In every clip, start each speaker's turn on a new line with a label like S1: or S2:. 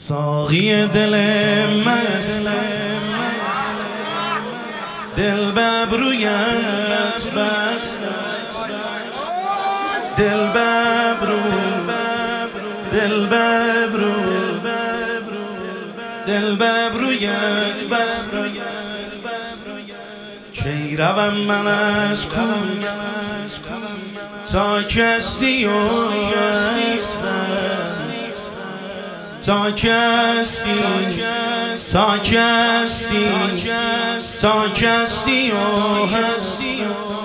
S1: ساقی دل مست دل ببرویت بست دل ببرو دل ببرو دل ببرویت بست کی روم من از کوی تا کستی و تا کستی تا کستی تا کستی و هستی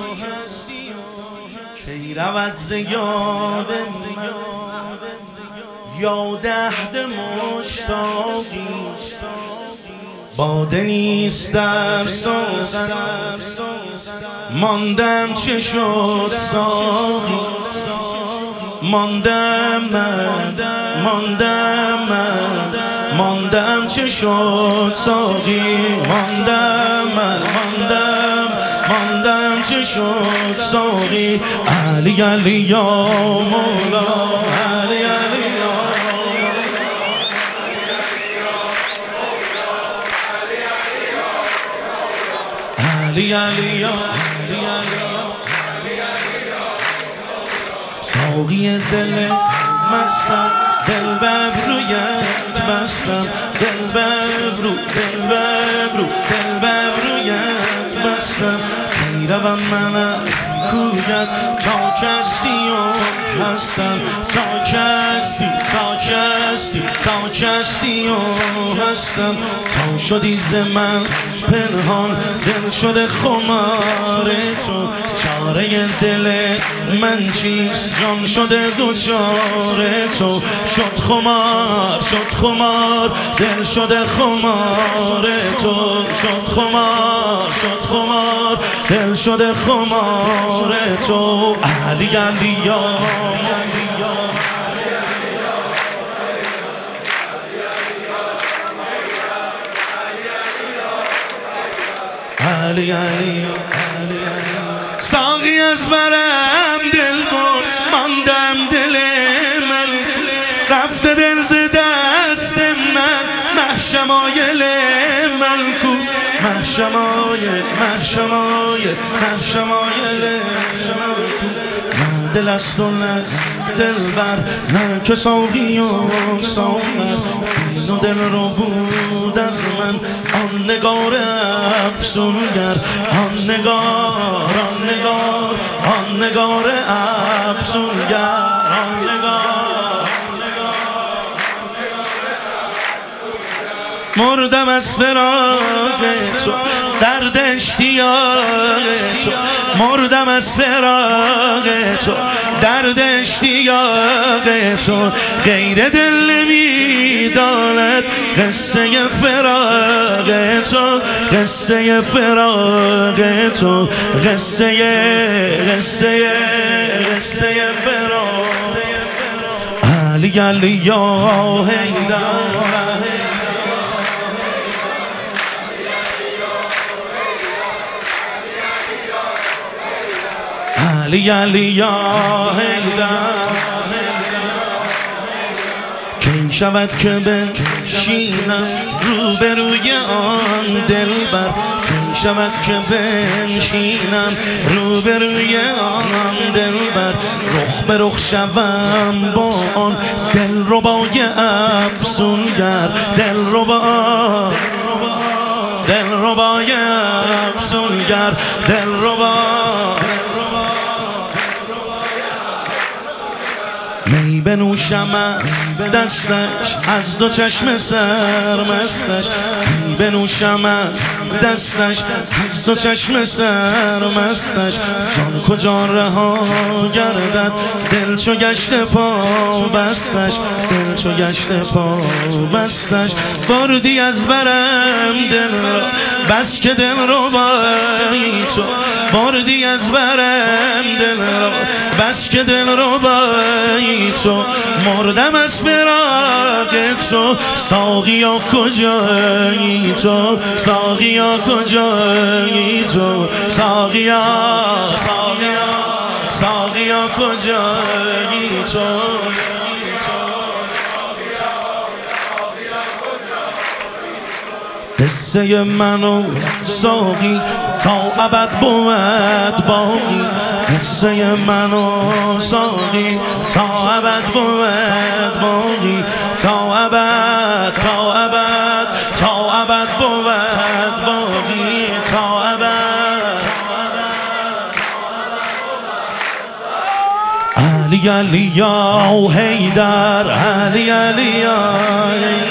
S1: کی رود ز یاد یاد عهد مشتاقی باده نیست در سوغن ماندم چه شد ساقی ماندم چه شد ساقی ماندم چه شد ساقی علی علی یا مولا علی علی یا علی علی یا ساقی دل مستم دل ببرویت بستم دل ببرو دل ببرو دل ببرویت بستم کی روم من از کویت تا کستی و هستم تا کستی تا کستی تا کستی و هستم تا شدی ز من پنهان دل شده خمار تو چاره دل من چیست جان شده دوچار تو شد خمار دل شده خمار تو شد خمار دل شده خمار تو علی علی یا علی علی ساقی از برم دل برد ماندم دل من رفته دل ز دست من محشمایل من کو محشمایل من کو نه دل است و نه دل بر نه که ساقی و ساغر این و دل رو بود از من آن نگار افسونگر آن نگار افسونگر آن نگار مردم از فراق تو درد اشتیاق تو مردم از فراق تو درد اشتیاق تو غیر دل نمیداند قصه فراق تو قصه فراق تو قصه فراق علی علی یا حیدر علی علی یا حیدر کی شود که بنشینم روبروی آن دلبر کی شود که بنشینم روبروی آن دلبر رخ به رخ شوم با آن دلربای افسونگر دلربای افسونگر می بنوشم دستش از دو چشم سرمستش می بنوشم دستش از دو چشم سرمستش جان کجا رها گردد دل چو گشت پا بستش دل چو گشت پا بستش بردی از برم دل را بس که دل رو بایی تو بردی از برم دل را بس که دل رو بایی تو مردم از فراق تو ساقیا کجایی تو ساقیا کجایی تو ساقیا کجایی تو قصه من و ساقی تا ابد بود باقی، قصه من و ساقی تا ابد بود باقی، تا ابد تا ابد تا ابد بود باقی، تا ابد. علی علی یا حیدر، علی علی یا